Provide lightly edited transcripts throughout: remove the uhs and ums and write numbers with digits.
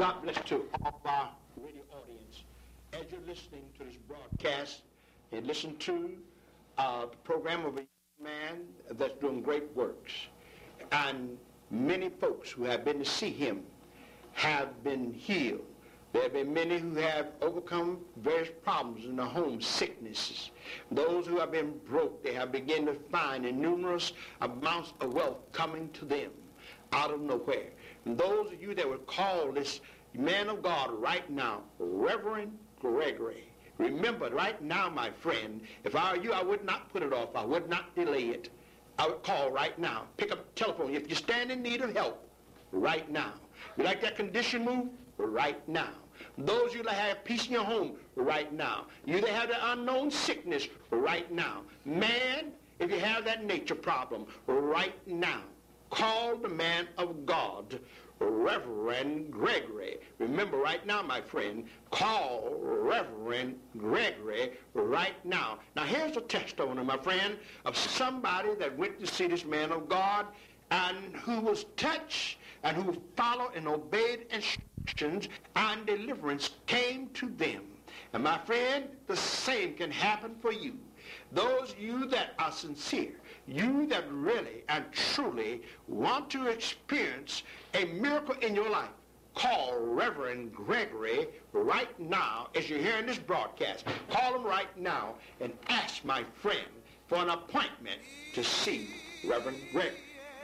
God bless to all of our radio audience. As you're listening to this broadcast and listen to the program of a young man that's doing great works, and many folks who have been to see him have been healed. There have been many who have overcome various problems in their home, sicknesses. Those who have been broke, they have begun to find numerous amounts of wealth coming to them out of nowhere. And those of you that would call this man of God right now, Reverend Gregory, remember right now, my friend, if I were you, I would not put it off. I would not delay it. I would call right now. Pick up the telephone. If you stand in need of help, right now. You like that condition moved? Right now. Those of you that have peace in your home, right now. You that have the unknown sickness, right now. Man, if you have that nature problem, right now. Call the man of God, Reverend Gregory. Remember right now, my friend, call Reverend Gregory right now. Now here's a testimony, my friend, of somebody that went to see this man of God and who was touched and who followed and obeyed instructions, and deliverance came to them. And my friend, the same can happen for you. Those of you that are sincere, you that really and truly want to experience a miracle in your life, call Reverend Gregory right now as you're hearing this broadcast. Call him right now and ask my friend for an appointment to see Reverend Gregory.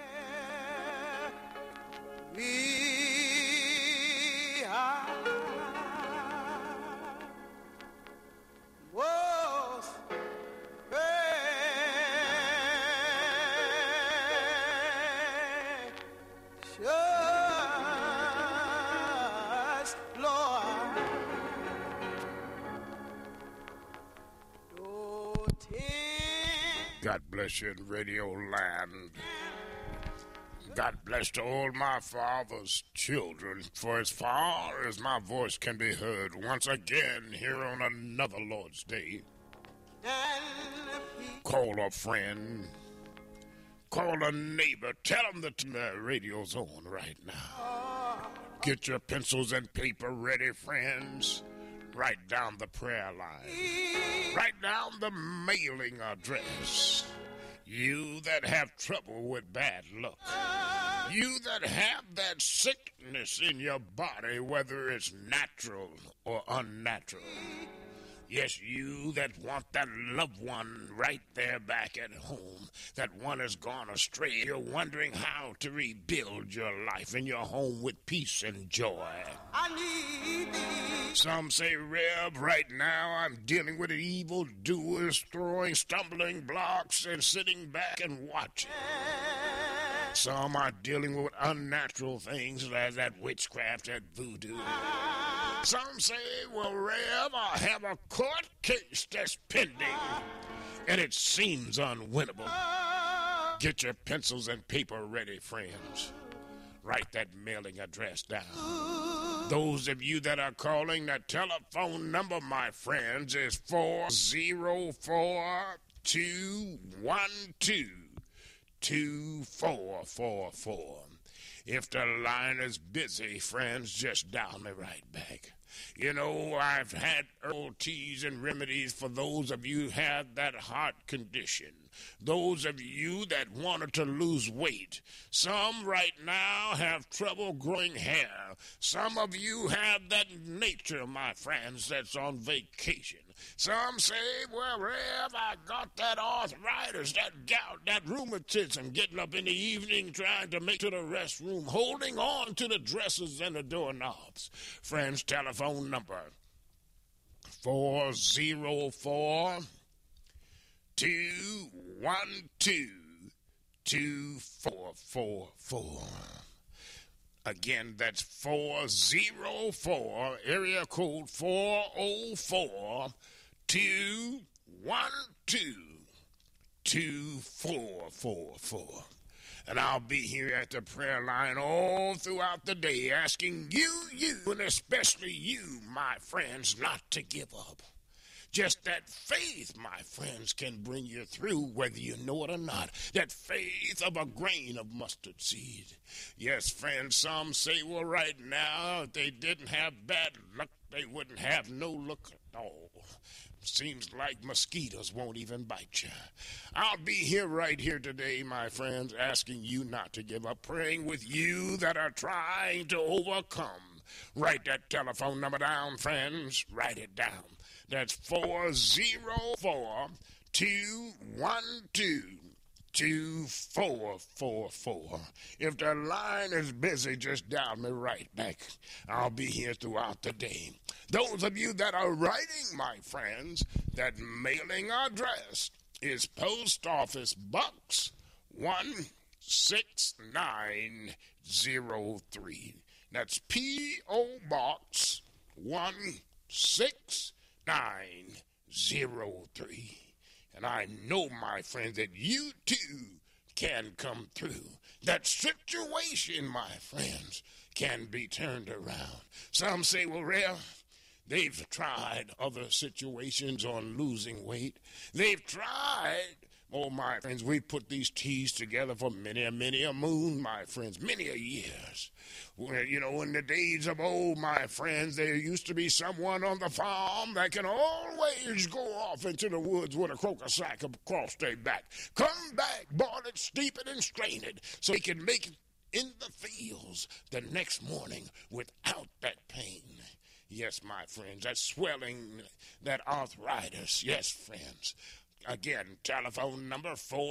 God bless you in Radio Land. God bless to all my father's children, for as far as my voice can be heard once again here on another Lord's Day. Call a friend, call a neighbor, tell them that the radio's on right now. Get your pencils and paper ready, friends. Write down the prayer line. Write down the mailing address. You that have trouble with bad luck. You that have that sickness in your body, whether it's natural or unnatural. Yes, you that want that loved one right there back at home. That one has gone astray. You're wondering how to rebuild your life and your home with peace and joy. I need thee. Some say, Rev, right now I'm dealing with evildoers throwing stumbling blocks and sitting back and watching. Some are dealing with unnatural things like that witchcraft, that voodoo. Some say, well, Rev, I have a court case that's pending, and it seems unwinnable. Get your pencils and paper ready, friends. Write that mailing address down. Those of you that are calling, that telephone number, my friends, is 404-212-2444. If the line is busy, friends, just dial me right back. You know, I've had herbal teas and remedies for those of you who have that heart condition. Those of you that wanted to lose weight. Some right now have trouble growing hair. Some of you have that nature, my friends, that's on vacation. Some say, well, Rev, I got that arthritis, that gout, that rheumatism, getting up in the evening trying to make to the restroom, holding on to the dressers and the doorknobs. Friends, telephone number 404-212-2444. Again, that's 404, area code 404-212-2444. And I'll be here at the prayer line all throughout the day asking you, and especially you, my friends, not to give up. Just that faith, my friends, can bring you through whether you know it or not. That faith of a grain of mustard seed. Yes, friends, some say, well, right now, if they didn't have bad luck, they wouldn't have no luck at all. Seems like mosquitoes won't even bite you. I'll be here right here today, my friends, asking you not to give up, praying with you that are trying to overcome. Write that telephone number down, friends. Write it down. That's 404-212-2444. If the line is busy, just dial me right back. I'll be here throughout the day. Those of you that are writing, my friends, that mailing address is Post Office Box 16903. That's P.O. Box 16903. And I know, my friends, that you too can come through. That situation, my friends, can be turned around. Some say, well, Rev, they've tried other situations on losing weight. They've tried. Oh, my friends, we put these teas together for many a moon, my friends, many a years. Well, you know, in the days of old, my friends, there used to be someone on the farm that can always go off into the woods with a croaker sack across their back. Come back, boil it, steep it, and strain it so he can make it in the fields the next morning without that pain. Yes, my friends, that swelling, that arthritis. Yes, friends. Again, telephone number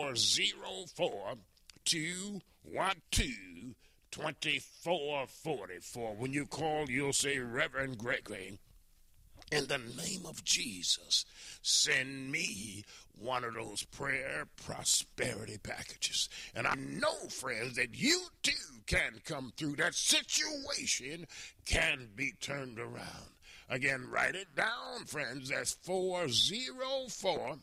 404-212-2444. When you call, you'll say, Reverend Gregory, in the name of Jesus, send me one of those prayer prosperity packages. And I know, friends, that you too can come through. That situation can be turned around. Again, write it down, friends. That's 404-212-2444.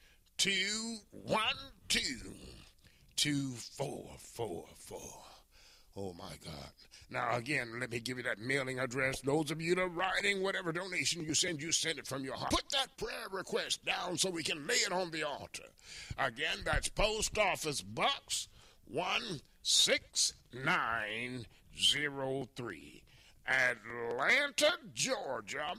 Oh, my God. Now, again, let me give you that mailing address. Those of you that are writing, whatever donation you send it from your heart. Put that prayer request down so we can lay it on the altar. Again, that's Post Office Box 16903. Atlanta, Georgia,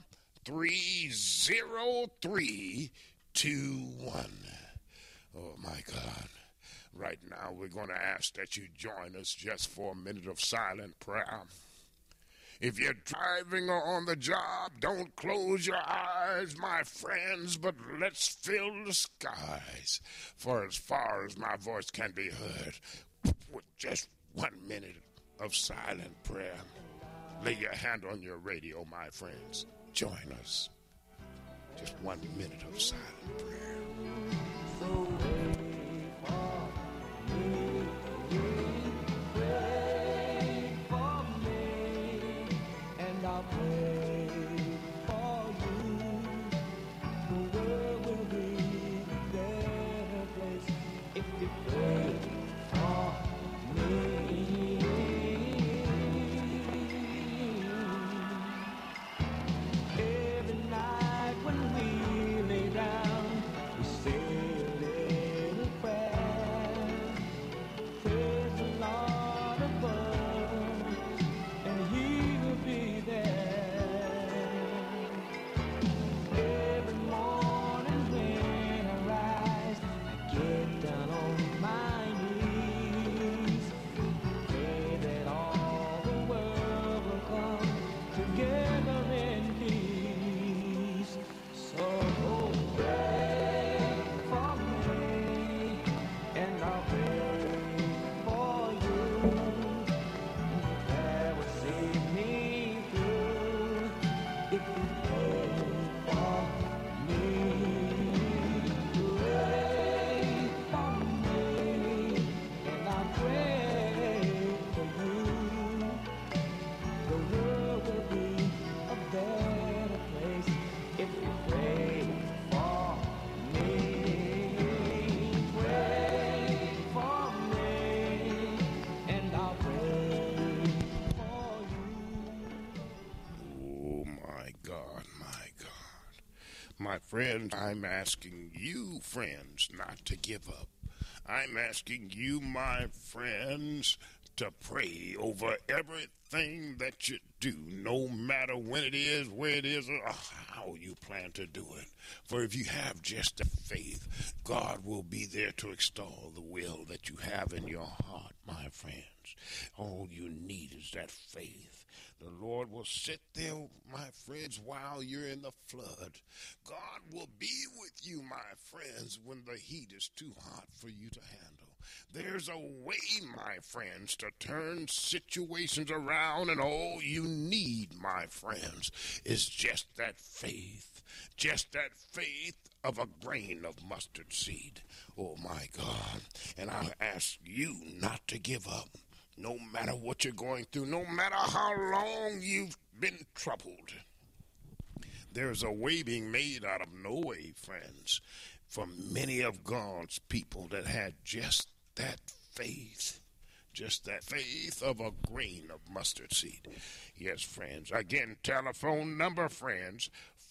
30321. Oh, my God. Right now, we're going to ask that you join us just for a minute of silent prayer. If you're driving or on the job, don't close your eyes, my friends, but let's fill the skies. For as far as my voice can be heard, with just 1 minute of silent prayer, lay your hand on your radio, my friends. Join us. Just 1 minute of silent prayer. So My friends, I'm asking you, friends, not to give up. I'm asking you, my friends, to pray over everything that you do, no matter when it is, where it is, or how you plan to do it. For if you have just the faith, God will be there to extol the will that you have in your heart, my friends. All you need is that faith. The Lord will sit there, my friends, while you're in the flood. God will be with you, my friends, when the heat is too hot for you to handle. There's a way, my friends, to turn situations around, and all you need, my friends, is just that faith. Just that faith of a grain of mustard seed. Oh, my God. And I ask you not to give up. No matter what you're going through, no matter how long you've been troubled, there's a way being made out of no way, friends, for many of God's people that had just that faith of a grain of mustard seed. Yes, friends. Again, telephone number, friends,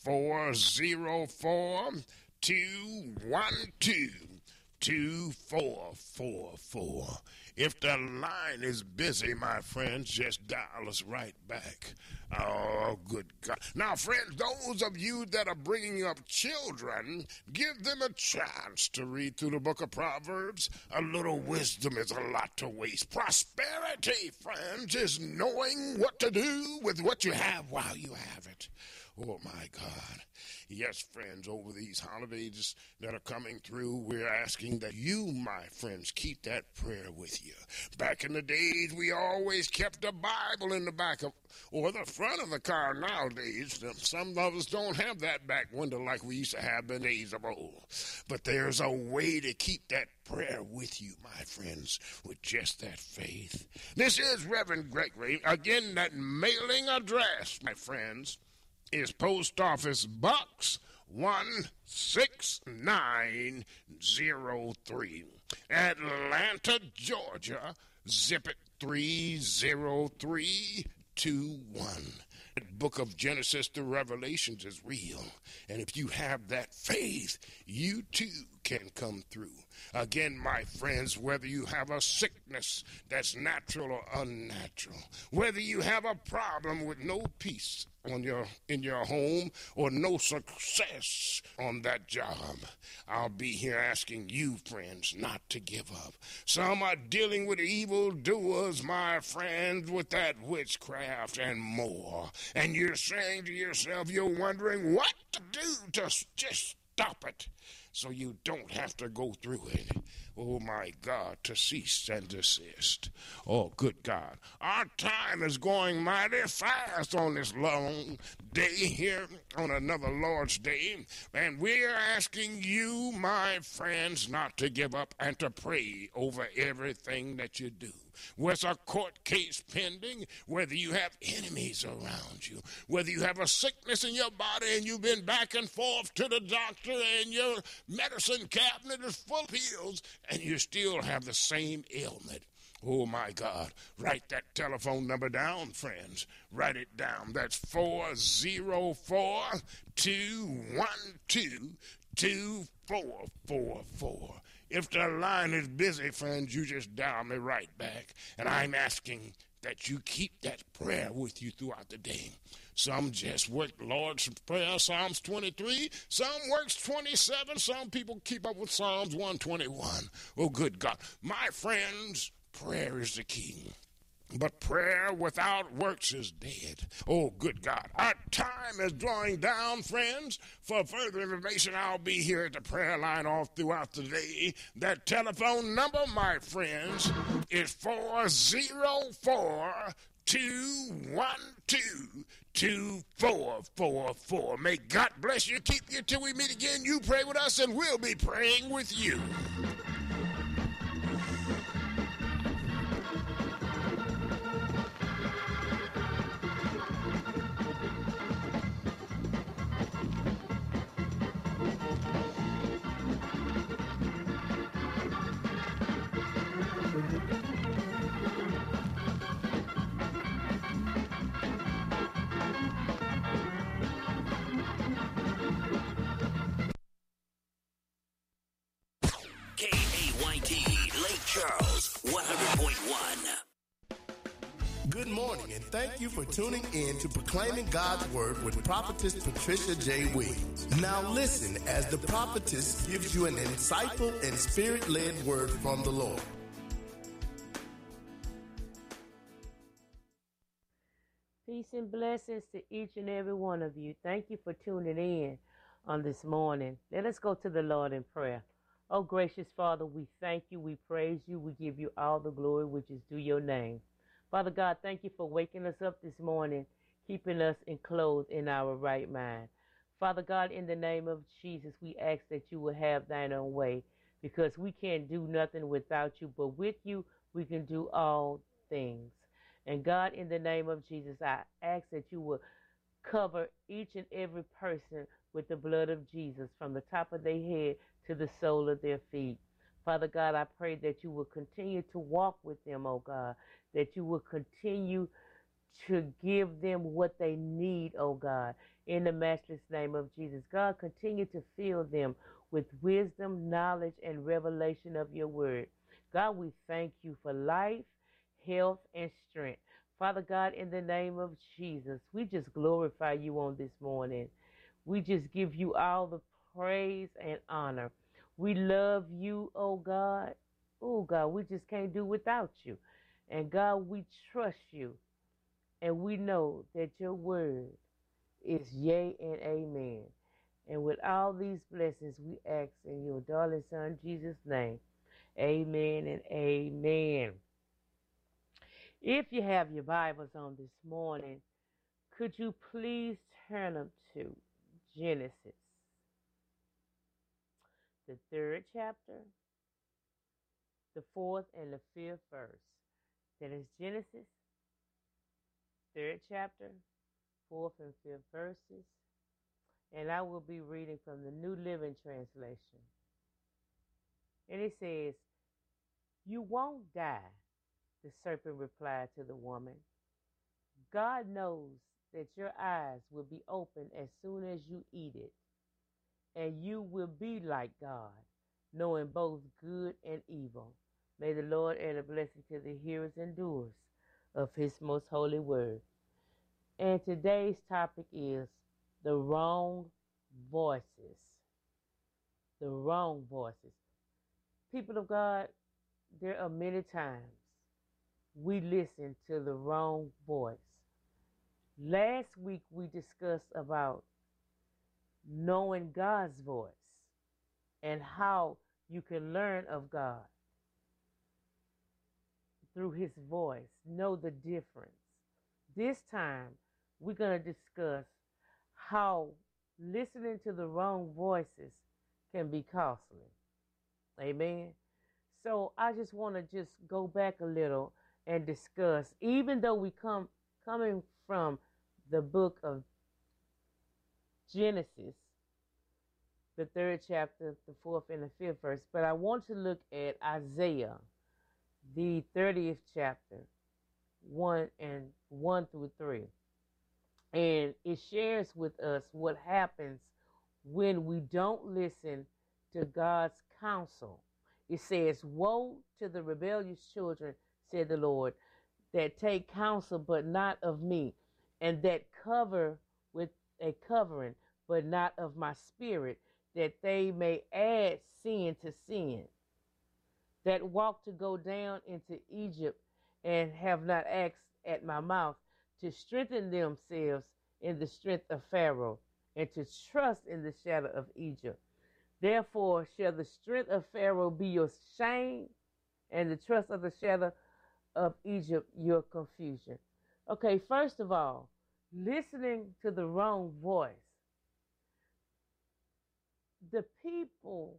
404-212-2444. If the line is busy, my friends, just dial us right back. Oh, good God. Now, friends, those of you that are bringing up children, give them a chance to read through the book of Proverbs. A little wisdom is a lot to waste. Prosperity, friends, is knowing what to do with what you have while you have it. Oh, my God. Yes, friends, over these holidays that are coming through, we're asking that you, my friends, keep that prayer with you. Back in the days, we always kept a Bible in the back of, or the front of the car nowadays. Some of us don't have that back window like we used to have in the days of old. But there's a way to keep that prayer with you, my friends, with just that faith. This is Reverend Gregory. Again, that mailing address, my friends, is Post Office Box 16903, Atlanta, Georgia, zip it 30321. The book of Genesis to Revelations is real, and if you have that faith, you too can come through. Again, my friends, whether you have a sickness that's natural or unnatural, whether you have a problem with no peace in your home or no success on that job, I'll be here asking you, friends, not to give up. Some are dealing with evildoers, my friends, with that witchcraft and more. And you're saying to yourself, you're wondering what to do to just stop it, so you don't have to go through it. Oh, my God, to cease and desist. Oh, good God. Our time is going mighty fast on this long day here, on another Lord's Day, and we're asking you, my friends, not to give up and to pray over everything that you do. Whether a court case pending, whether you have enemies around you, whether you have a sickness in your body and you've been back and forth to the doctor and your medicine cabinet is full of pills and you still have the same ailment. Oh, my God. Write that telephone number down, friends. Write it down. That's 404-212-2444. If the line is busy, friends, you just dial me right back. And I'm asking that you keep that prayer with you throughout the day. Some just work Lord's Prayer, Psalms 23. Some works 27. Some people keep up with Psalms 121. Oh, good God. My friends, prayer is the key. But prayer without works is dead. Oh, good God. Our time is drawing down, friends. For further information, I'll be here at the prayer line all throughout the day. That telephone number, my friends, is 404-212-2444. May God bless you, keep you till we meet again. You pray with us, and we'll be praying with you. 100.1. Good morning, and thank you for tuning in to Proclaiming God's Word with Prophetess Patricia J. Williams. Now listen as the prophetess gives you an insightful and spirit-led word from the Lord. Peace and blessings to each and every one of you. Thank you for tuning in on this morning. Let us go to the Lord in prayer. Oh, gracious Father, we thank you, we praise you, we give you all the glory which is due your name. Father God, thank you for waking us up this morning, keeping us enclosed in our right mind. Father God, in the name of Jesus, we ask that you will have thine own way, because we can't do nothing without you, but with you we can do all things. And God, in the name of Jesus, I ask that you will cover each and every person with the blood of Jesus, from the top of their head to the sole of their feet. Father God, I pray that you will continue to walk with them, oh God, that you will continue to give them what they need, oh God, in the matchless name of Jesus. God, continue to fill them with wisdom, knowledge, and revelation of your word. God, we thank you for life, health, and strength. Father God, in the name of Jesus, we just glorify you on this morning. We just give you all the praise and honor. We love you, oh God. Oh God, we just can't do without you. And God, we trust you. And we know that your word is yea and amen. And with all these blessings, we ask in your darling son, Jesus' name. Amen and amen. If you have your Bibles on this morning, could you please turn them to Genesis, the 3rd chapter, the 4th and the 5th verse. That is Genesis, 3rd chapter, 4th and 5th verses. And I will be reading from the New Living Translation. And it says, "You won't die," the serpent replied to the woman. "God knows that your eyes will be open as soon as you eat it, and you will be like God, knowing both good and evil." May the Lord add a blessing to the hearers and doers of his most holy word. And today's topic is the wrong voices. The wrong voices. People of God, there are many times we listen to the wrong voice. Last week we discussed about knowing God's voice and how you can learn of God through his voice, know the difference. This time we're going to discuss how listening to the wrong voices can be costly. Amen. So I just want to just go back a little and discuss, even though we coming from the book of Genesis, the 3rd chapter, the 4th and the 5th verse, but I want to look at Isaiah, the 30th chapter, 1 through 3. And it shares with us what happens when we don't listen to God's counsel. It says, "Woe to the rebellious children, said the Lord, that take counsel, but not of me, and that cover with a covering, but not of my spirit, that they may add sin to sin, that walk to go down into Egypt, and have not asked at my mouth, to strengthen themselves in the strength of Pharaoh, and to trust in the shadow of Egypt. Therefore shall the strength of Pharaoh be your shame, and the trust of the shadow of Egypt your confusion." Okay, first of all, listening to the wrong voice. The people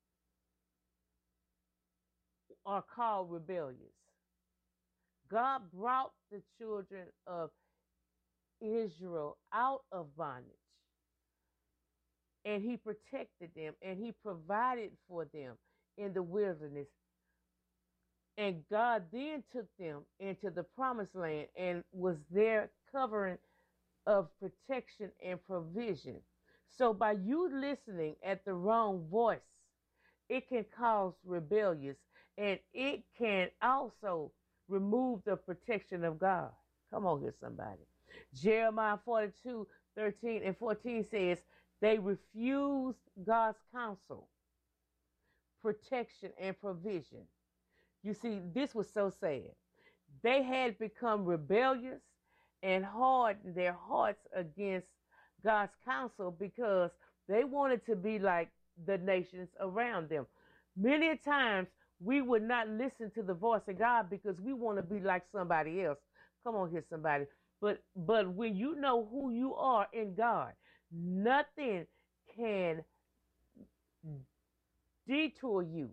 are called rebellious. God brought the children of Israel out of bondage, and he protected them, and he provided for them in the wilderness. And God then took them into the promised land and was their covering of protection and provision. So by you listening at the wrong voice, it can cause rebellious, And it can also remove the protection of God. Come on here, somebody. Jeremiah 42:13 and 14 says, they refused God's counsel, protection, and provision. You see, this was so sad. They had become rebellious and hardened their hearts against God's counsel because they wanted to be like the nations around them. Many times we would not listen to the voice of God because we want to be like somebody else. Come on here, somebody. But when you know who you are in God, nothing can detour you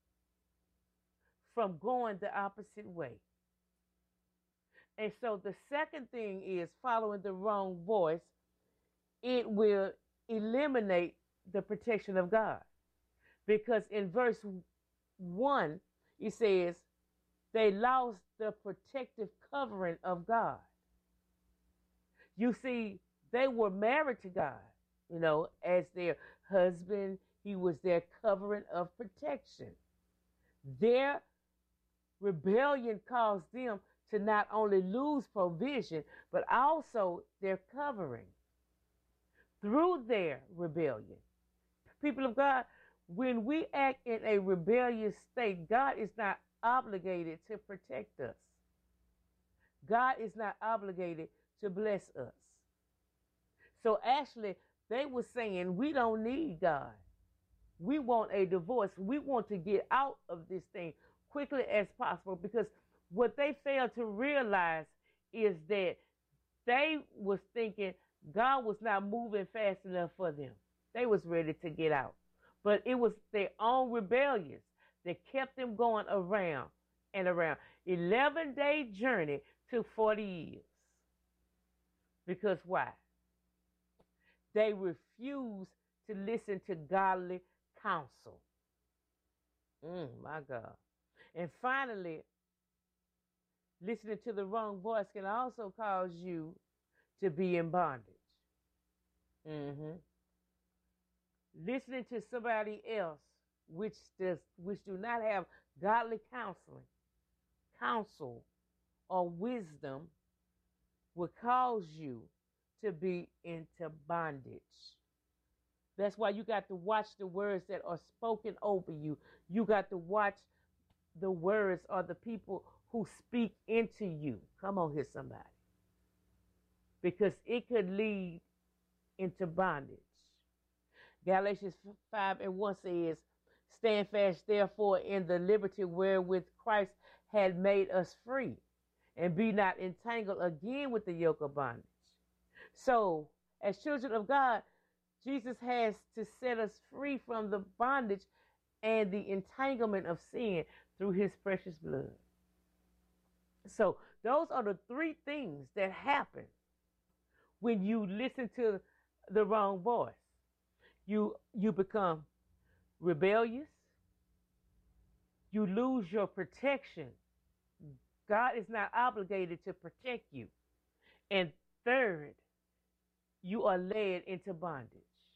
from going the opposite way. And so the second thing is following the wrong voice. It will eliminate the protection of God. Because in verse 1, it says, they lost the protective covering of God. You see, they were married to God, as their husband. He was their covering of protection. Their rebellion caused them to not only lose provision, but also their covering through their rebellion. People of God, when we act in a rebellious state, God is not obligated to protect us. God is not obligated to bless us. So actually, they were saying, we don't need God. We want a divorce. We want to get out of this thing quickly as possible, because what they failed to realize is that they was thinking God was not moving fast enough for them. They was ready to get out. But it was their own rebellion that kept them going around and around. 11-day journey took 40 years. Because why? They refused to listen to godly counsel. My God. And finally, listening to the wrong voice can also cause you to be in bondage. Listening to somebody else which do not have godly counsel or wisdom will cause you to be into bondage. That's why you got to watch the words that are spoken over you. You got to watch the words or the people who speak into you. Come on here, somebody. Because it could lead into bondage. Galatians 5:1 says, stand fast, therefore, in the liberty wherewith Christ had made us free, and be not entangled again with the yoke of bondage. So, as children of God, Jesus has to set us free from the bondage and the entanglement of sin through his precious blood. So, those are the three things that happen when you listen to the wrong voice. You become rebellious. You lose your protection. God is not obligated to protect you. And third, you are led into bondage.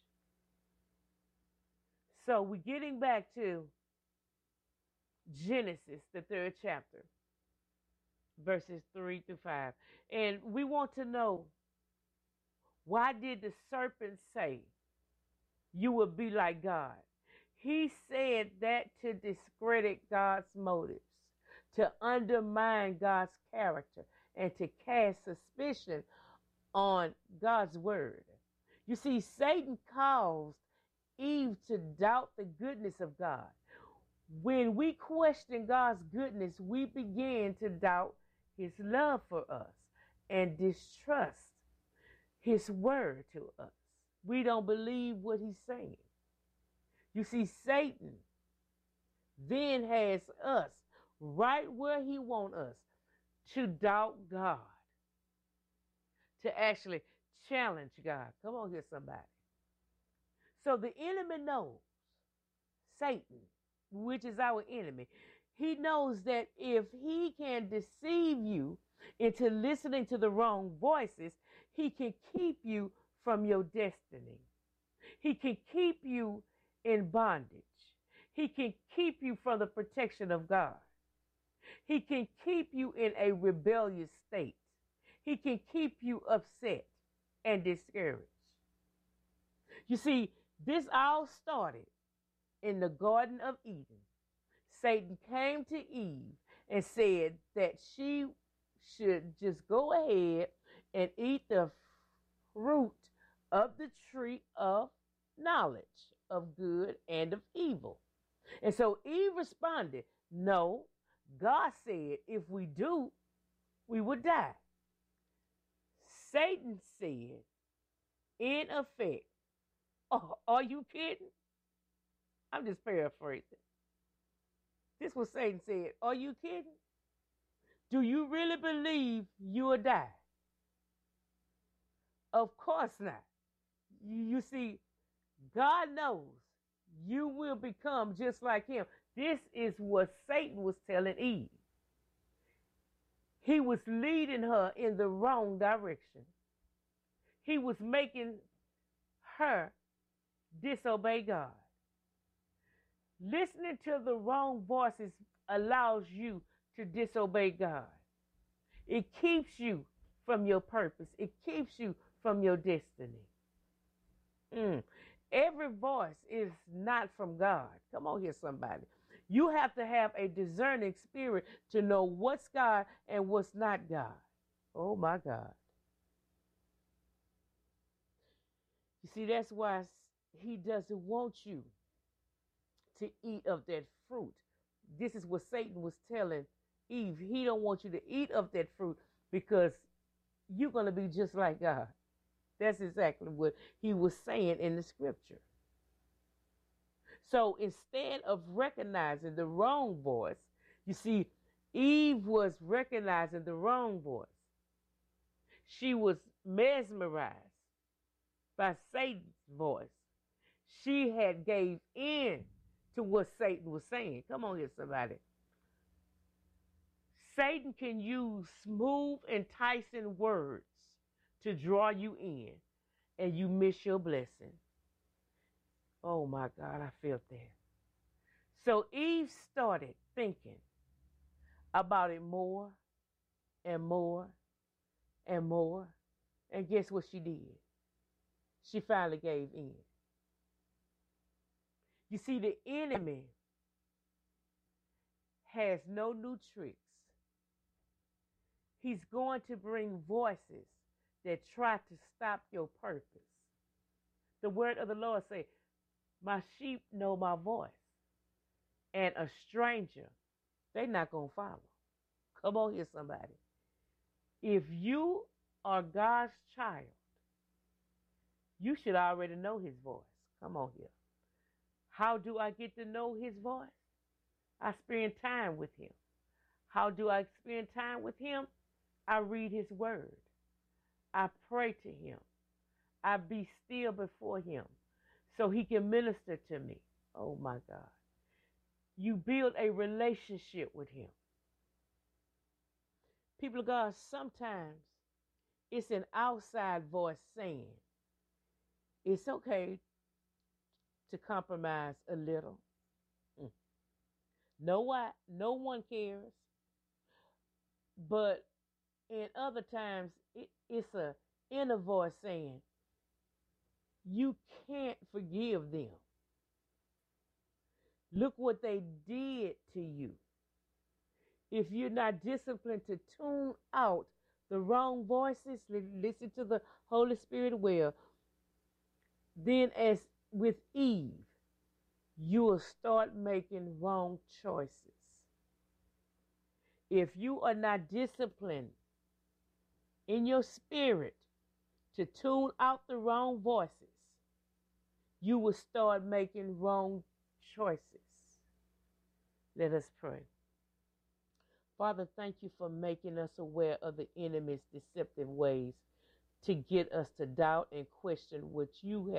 So we're getting back to Genesis, the 3rd chapter, verses 3-5. And we want to know, why did the serpent say you will be like God? He said that to discredit God's motives, to undermine God's character, and to cast suspicion on God's word. You see, Satan caused Eve to doubt the goodness of God. When we question God's goodness, we begin to doubt his love for us and distrust his word to us. We don't believe what he's saying. You see, Satan then has us right where he wants us, to doubt God, to actually challenge God. Come on here, somebody. So the enemy knows, Satan, which is our enemy, he knows that if he can deceive you into listening to the wrong voices, he can keep you from your destiny. He can keep you in bondage. He can keep you from the protection of God. He can keep you in a rebellious state. He can keep you upset and discouraged. You see, this all started in the Garden of Eden. Satan came to Eve and said that she should just go ahead and eat the fruit of the tree of knowledge of good and of evil. And so Eve responded, no, God said if we do, we would die. Satan said, in effect, oh, are you kidding? I'm just paraphrasing. This was Satan said, are you kidding? Do you really believe you will die? Of course not. You see, God knows you will become just like him. This is what Satan was telling Eve. He was leading her in the wrong direction. He was making her disobey God. Listening to the wrong voices allows you to disobey God. It keeps you from your purpose. It keeps you from your destiny. Every voice is not from God. Come on here, somebody. You have to have a discerning spirit to know what's God and what's not God. Oh, my God. You see, that's why he doesn't want you to eat of that fruit. This is what Satan was telling Eve. He don't want you to eat of that fruit because you're going to be just like God. That's exactly what he was saying in the scripture. So instead of recognizing the wrong voice, you see, Eve was recognizing the wrong voice. She was mesmerized by Satan's voice. She had gave in to what Satan was saying. Come on here, somebody. Satan can use smooth, enticing words to draw you in, and you miss your blessing. Oh my God, I felt that. So Eve started thinking about it more and more and more. And guess what she did? She finally gave in. You see, the enemy has no new tricks. He's going to bring voices that try to stop your purpose. The word of the Lord says, my sheep know my voice, and a stranger, they're not going to follow. Come on here, somebody. If you are God's child, you should already know his voice. Come on here. How do I get to know his voice? I spend time with him. How do I spend time with him? I read his word. I pray to him. I be still before him so he can minister to me. Oh my God. You build a relationship with him. People of God, sometimes it's an outside voice saying, it's okay to compromise a little. No one cares. But in other times, it's an inner voice saying, you can't forgive them. Look what they did to you. If you're not disciplined to tune out the wrong voices, listen to the Holy Spirit well, then as with Eve, you will start making wrong choices. If you are not disciplined in your spirit to tune out the wrong voices, you will start making wrong choices. Let us pray. Father, thank you for making us aware of the enemy's deceptive ways to get us to doubt and question what you have